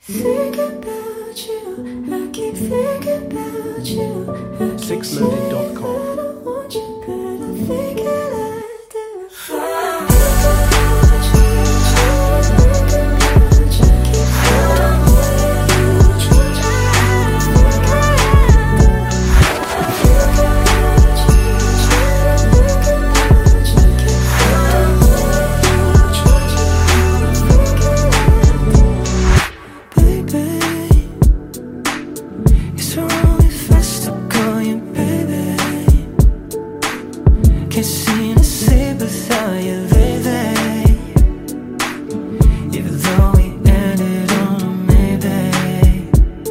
Think about you, I keep thinking about you. I keep Sixloaded.com. saying I don't want you, but I think that I do. Can't seem to sleep without you, baby. Even though we ended on a maybe.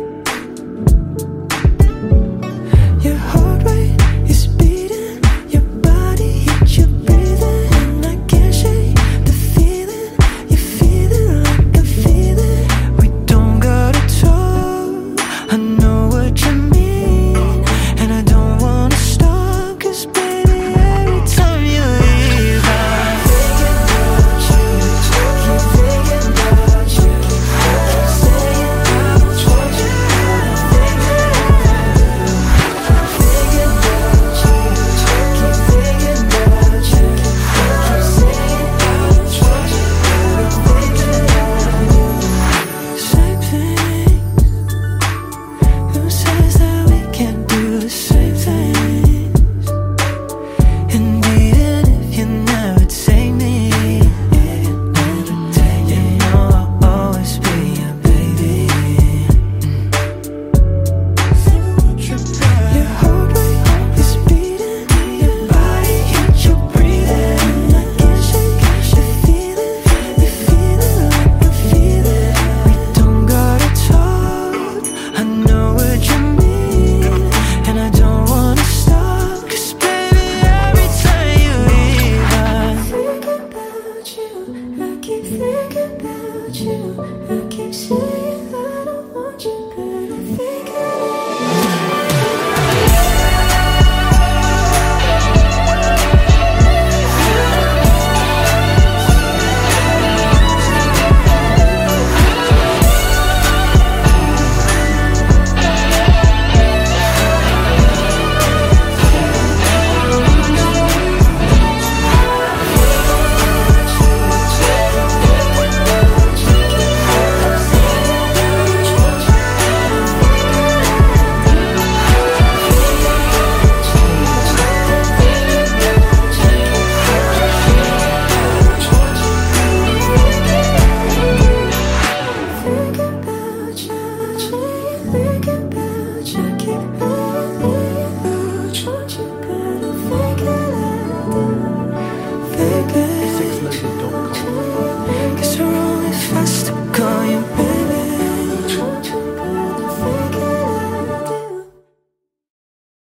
Your heart rate is beating, your body hits your breathing, and I can't shake the feeling. You feel it like I feel it. We don't gotta talk, I know what you mean, and I don't wanna stop, 'cause baby, I keep thinking about you, I keep saying